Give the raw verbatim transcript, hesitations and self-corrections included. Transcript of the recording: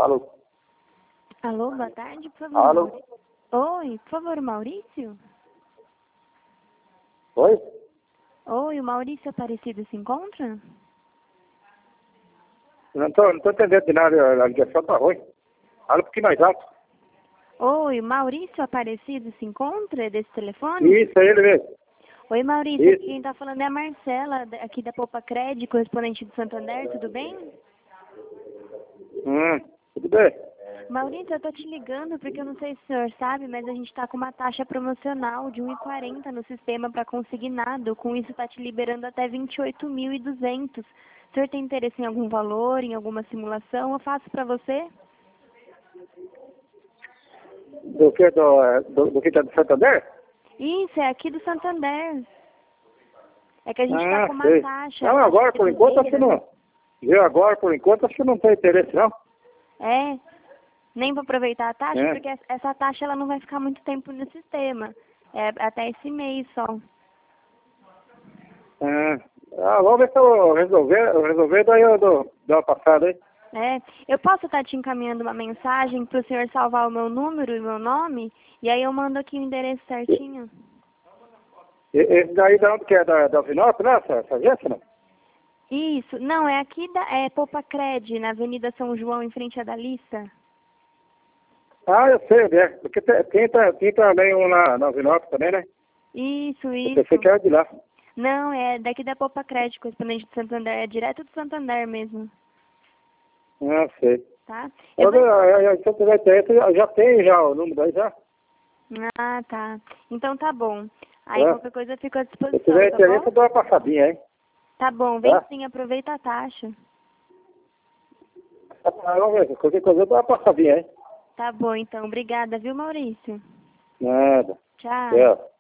Alô? Alô, boa tarde, por favor. Alô? Mauri- Oi, por favor, Maurício? Oi? Oi, o Maurício Aparecido se encontra? Não estou não tô entendendo de nada, a ligação tá ruim. Fala um pouquinho mais alto. Oi, o Maurício Aparecido se encontra desse telefone? Isso, é ele mesmo. Oi, Maurício, Isso. aqui quem tá falando é a Marcela, da- aqui da Poupa Cred, correspondente do Santander, tudo bem? Hum, tudo bem. Maurício, eu tô te ligando porque eu não sei se o senhor sabe, mas a gente tá com uma taxa promocional de um real e quarenta no sistema para consignado. Com isso tá te liberando até vinte e oito mil e duzentos. O senhor tem interesse em algum valor, em alguma simulação? Eu faço para você? Do que do, é, do, do que tá do Santander? Isso, é aqui do Santander. É que a gente tá Ah, com uma sei. taxa. Não, taxa agora por enquanto acho que reduzida. não. Viu, agora por enquanto acho que não tem interesse não. É, nem vou aproveitar a taxa, É. porque essa essa taxa ela não vai ficar muito tempo no sistema. É até esse mês só. Ah, ah, vamos ver se eu resolver, eu resolver, daí eu dou, dou uma passada aí. É, eu posso estar te encaminhando uma mensagem para o senhor salvar o meu número e o meu nome, e aí eu mando aqui o endereço certinho. E- Esse daí da onde que é? Da, da Vinópolis, né? Essa, essa agência, não? Isso, não, é aqui da é Poupa Cred, na Avenida São João, em frente à Dalissa. Ah, eu sei onde é. Porque tem, tem, ta- tem também um na, na Vinópolis também, né? Isso, Eu isso. pensei que era de lá. Não, é daqui da Poupa Cred, correspondente do Santander, é direto do Santander mesmo, Ah, sei. tá? Eu Eu, vou... eu, eu, se eu tiver interesse, eu já tenho já o número daí já. Ah, tá. Então tá bom. Aí Tá? qualquer coisa eu fico à Se eu disposição, tiver tá interesse, bom? eu dou uma passadinha aí. Tá bom, vem Tá? sim, aproveita a taxa. Ah, vamos ver. Qualquer coisa eu dou uma passadinha aí. Tá bom, então. Obrigada, viu, Maurício? Nada. Tchau. Tchau.